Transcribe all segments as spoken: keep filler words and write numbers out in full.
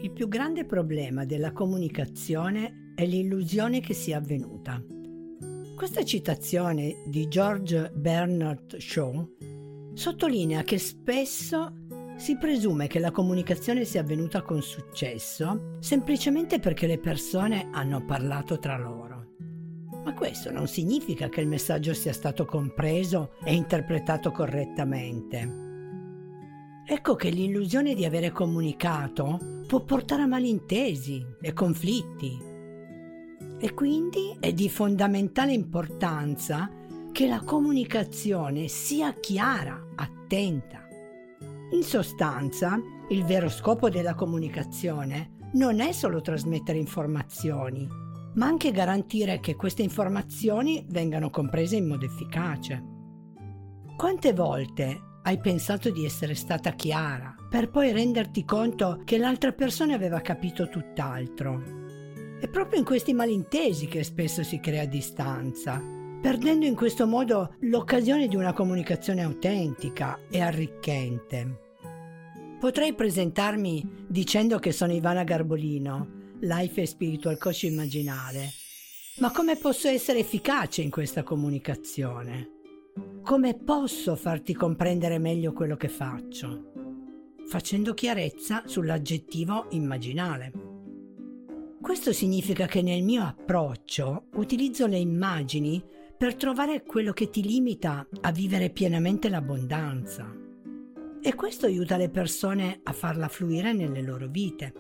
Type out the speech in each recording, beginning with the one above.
Il più grande problema della comunicazione è l'illusione che sia avvenuta. Questa citazione di George Bernard Shaw sottolinea che spesso si presume che la comunicazione sia avvenuta con successo semplicemente perché le persone hanno parlato tra loro. Ma questo non significa che il messaggio sia stato compreso e interpretato correttamente. Ecco che l'illusione di avere comunicato può portare a malintesi e conflitti. E quindi è di fondamentale importanza che la comunicazione sia chiara, attenta. In sostanza, il vero scopo della comunicazione non è solo trasmettere informazioni, ma anche garantire che queste informazioni vengano comprese in modo efficace. Quante volte hai pensato di essere stata chiara, per poi renderti conto che l'altra persona aveva capito tutt'altro? È proprio in questi malintesi che spesso si crea distanza, perdendo in questo modo l'occasione di una comunicazione autentica e arricchente. Potrei presentarmi dicendo che sono Ivana Garbolino, Life e Spiritual Coach immaginale, ma come posso essere efficace in questa comunicazione? Come posso farti comprendere meglio quello che faccio? Facendo chiarezza sull'aggettivo immaginale. Questo significa che nel mio approccio utilizzo le immagini per trovare quello che ti limita a vivere pienamente l'abbondanza. E questo aiuta le persone a farla fluire nelle loro vite.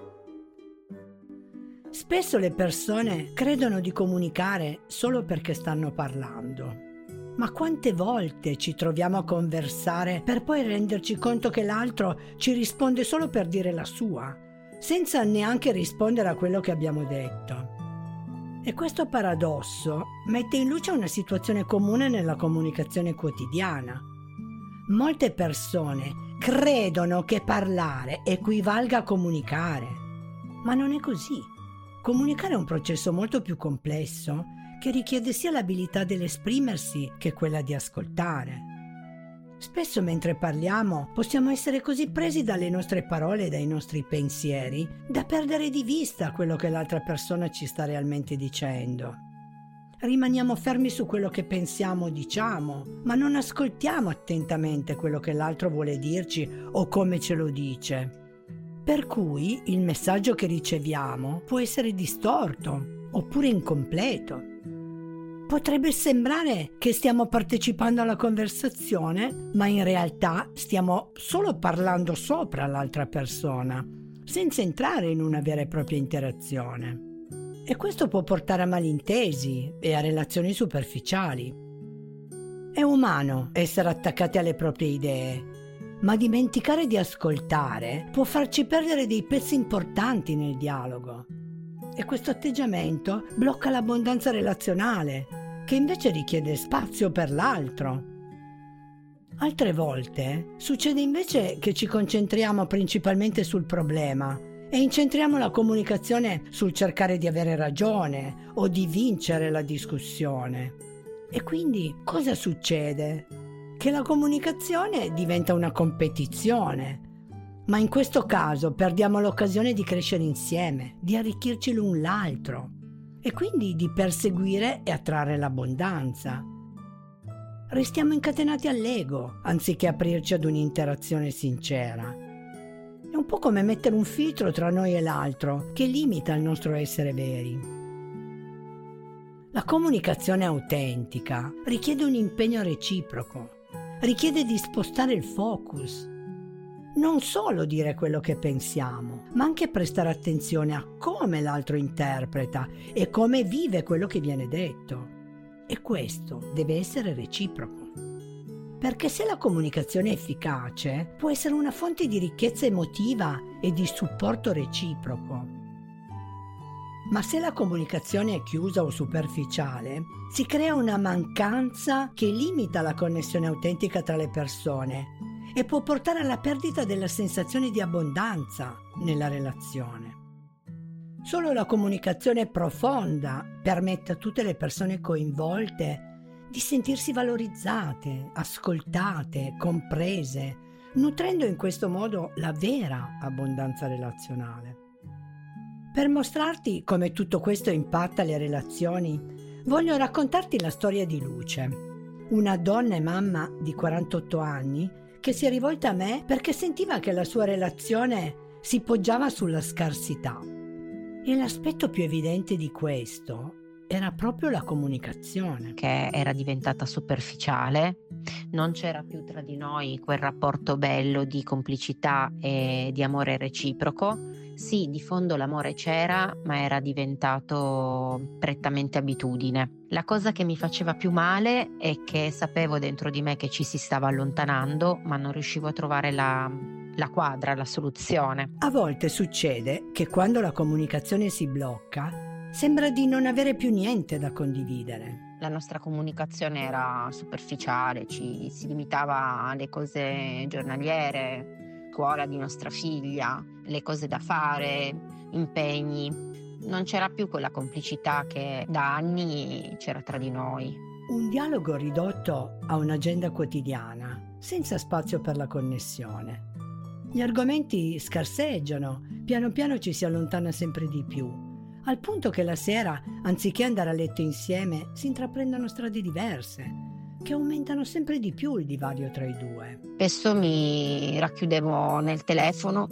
Spesso le persone credono di comunicare solo perché stanno parlando. Ma quante volte ci troviamo a conversare per poi renderci conto che l'altro ci risponde solo per dire la sua, senza neanche rispondere a quello che abbiamo detto. E questo paradosso mette in luce una situazione comune nella comunicazione quotidiana. Molte persone credono che parlare equivalga a comunicare, ma non è così. Comunicare è un processo molto più complesso che richiede sia l'abilità dell'esprimersi che quella di ascoltare. Spesso mentre parliamo possiamo essere così presi dalle nostre parole e dai nostri pensieri da perdere di vista quello che l'altra persona ci sta realmente dicendo. Rimaniamo fermi su quello che pensiamo o diciamo, ma non ascoltiamo attentamente quello che l'altro vuole dirci o come ce lo dice. Per cui il messaggio che riceviamo può essere distorto oppure incompleto. Potrebbe sembrare che stiamo partecipando alla conversazione, ma in realtà stiamo solo parlando sopra l'altra persona, senza entrare in una vera e propria interazione. E questo può portare a malintesi e a relazioni superficiali. È umano essere attaccati alle proprie idee, ma dimenticare di ascoltare può farci perdere dei pezzi importanti nel dialogo. E questo atteggiamento blocca l'abbondanza relazionale, che invece richiede spazio per l'altro. Altre volte succede invece che ci concentriamo principalmente sul problema e incentriamo la comunicazione sul cercare di avere ragione o di vincere la discussione. E quindi cosa succede? Che la comunicazione diventa una competizione. Ma in questo caso perdiamo l'occasione di crescere insieme, di arricchirci l'un l'altro e quindi di perseguire e attrarre l'abbondanza. Restiamo incatenati all'ego anziché aprirci ad un'interazione sincera. È un po' come mettere un filtro tra noi e l'altro che limita il nostro essere veri. La comunicazione autentica richiede un impegno reciproco, richiede di spostare il focus. Non solo dire quello che pensiamo, ma anche prestare attenzione a come l'altro interpreta e come vive quello che viene detto. E questo deve essere reciproco. Perché se la comunicazione è efficace, può essere una fonte di ricchezza emotiva e di supporto reciproco. Ma se la comunicazione è chiusa o superficiale, si crea una mancanza che limita la connessione autentica tra le persone e può portare alla perdita della sensazione di abbondanza nella relazione. Solo la comunicazione profonda permette a tutte le persone coinvolte di sentirsi valorizzate, ascoltate, comprese, nutrendo in questo modo la vera abbondanza relazionale. Per mostrarti come tutto questo impatta le relazioni, voglio raccontarti la storia di Luce, una donna e mamma di quarantotto anni che si è rivolta a me perché sentiva che la sua relazione si poggiava sulla scarsità. E l'aspetto più evidente di questo era proprio la comunicazione. Che era diventata superficiale, non c'era più tra di noi quel rapporto bello di complicità e di amore reciproco. Sì, di fondo l'amore c'era, ma era diventato prettamente abitudine. La cosa che mi faceva più male è che sapevo dentro di me che ci si stava allontanando, ma non riuscivo a trovare la, la quadra, la soluzione. A volte succede che quando la comunicazione si blocca, sembra di non avere più niente da condividere. La nostra comunicazione era superficiale, ci si limitava alle cose giornaliere, scuola di nostra figlia, le cose da fare, impegni. Non c'era più quella complicità che da anni c'era tra di noi. Un dialogo ridotto a un'agenda quotidiana, senza spazio per la connessione. Gli argomenti scarseggiano, piano piano ci si allontana sempre di più, al punto che la sera, anziché andare a letto insieme, si intraprendono strade diverse, che aumentano sempre di più il divario tra i due. Spesso mi racchiudevo nel telefono,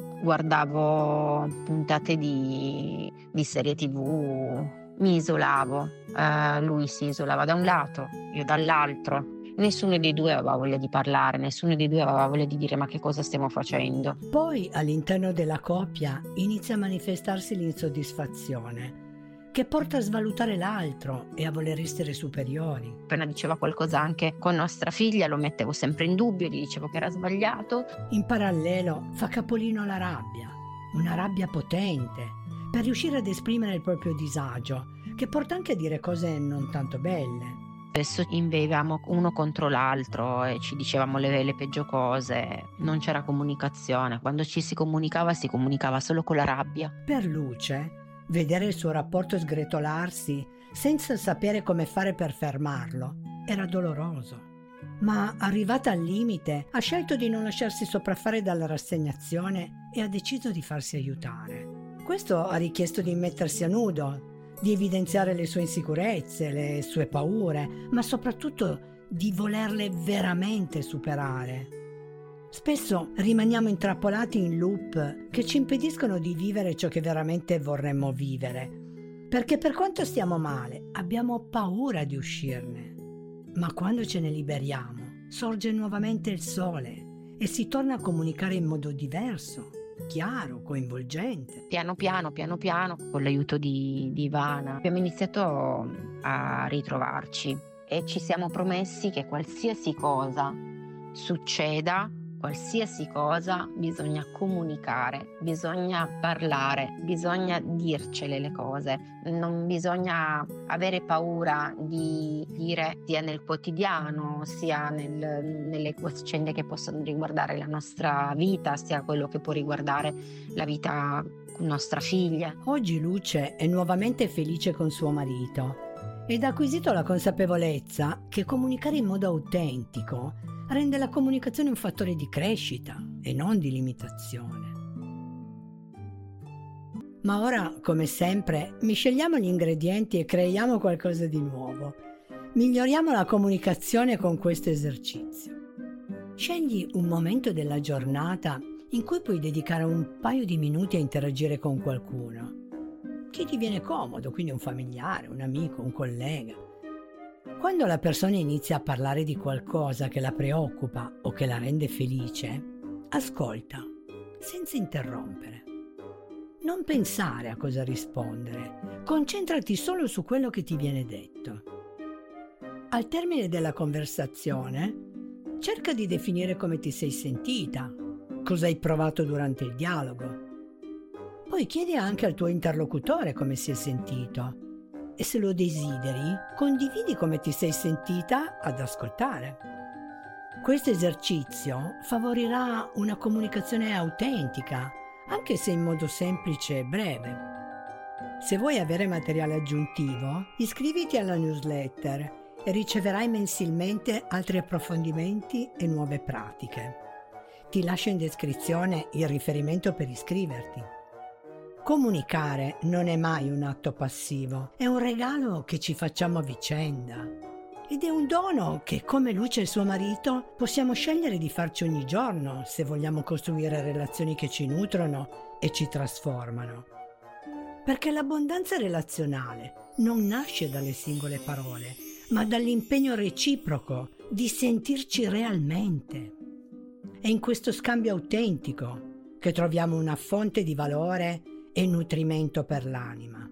guardavo puntate di, di serie tivù, mi isolavo, uh, lui si isolava da un lato, io dall'altro. Nessuno dei due aveva voglia di parlare, nessuno dei due aveva voglia di dire ma che cosa stiamo facendo. Poi all'interno della coppia inizia a manifestarsi l'insoddisfazione, che porta a svalutare l'altro e a voler essere superiori. Appena diceva qualcosa anche con nostra figlia lo mettevo sempre in dubbio, gli dicevo che era sbagliato. In parallelo fa capolino la rabbia, una rabbia potente, per riuscire ad esprimere il proprio disagio, che porta anche a dire cose non tanto belle. Spesso invevamo uno contro l'altro e ci dicevamo le, le peggio cose, non c'era comunicazione. Quando ci si comunicava si comunicava solo con la rabbia. Per Luce, vedere il suo rapporto sgretolarsi senza sapere come fare per fermarlo era doloroso. Ma arrivata al limite ha scelto di non lasciarsi sopraffare dalla rassegnazione e ha deciso di farsi aiutare. Questo ha richiesto di mettersi a nudo, di evidenziare le sue insicurezze, le sue paure, ma soprattutto di volerle veramente superare. Spesso rimaniamo intrappolati in loop che ci impediscono di vivere ciò che veramente vorremmo vivere, perché per quanto stiamo male abbiamo paura di uscirne. Ma quando ce ne liberiamo, sorge nuovamente il sole e si torna a comunicare in modo diverso, chiaro, coinvolgente. Piano piano, piano piano, con l'aiuto di, di Ivana, abbiamo iniziato a ritrovarci e ci siamo promessi che qualsiasi cosa succeda, qualsiasi cosa, bisogna comunicare, bisogna parlare, bisogna dircele le cose, non bisogna avere paura di dire sia nel quotidiano, sia nel, nelle faccende che possono riguardare la nostra vita, sia quello che può riguardare la vita con nostra figlia. Oggi Luce è nuovamente felice con suo marito ed ha acquisito la consapevolezza che comunicare in modo autentico rende la comunicazione un fattore di crescita e non di limitazione. Ma ora, come sempre, misceliamo gli ingredienti e creiamo qualcosa di nuovo. Miglioriamo la comunicazione con questo esercizio. Scegli un momento della giornata in cui puoi dedicare un paio di minuti a interagire con qualcuno. Chi ti viene comodo, quindi un familiare, un amico, un collega. Quando la persona inizia a parlare di qualcosa che la preoccupa o che la rende felice, ascolta, senza interrompere. Non pensare a cosa rispondere, concentrati solo su quello che ti viene detto. Al termine della conversazione, cerca di definire come ti sei sentita, cosa hai provato durante il dialogo. Poi chiedi anche al tuo interlocutore come si è sentito. E se lo desideri, condividi come ti sei sentita ad ascoltare. Questo esercizio favorirà una comunicazione autentica, anche se in modo semplice e breve. Se vuoi avere materiale aggiuntivo, iscriviti alla newsletter e riceverai mensilmente altri approfondimenti e nuove pratiche. Ti lascio in descrizione il riferimento per iscriverti. Comunicare non è mai un atto passivo, è un regalo che ci facciamo a vicenda. Ed è un dono che, come Luce e suo marito, possiamo scegliere di farci ogni giorno se vogliamo costruire relazioni che ci nutrono e ci trasformano. Perché l'abbondanza relazionale non nasce dalle singole parole, ma dall'impegno reciproco di sentirci realmente. È in questo scambio autentico che troviamo una fonte di valore e nutrimento per l'anima.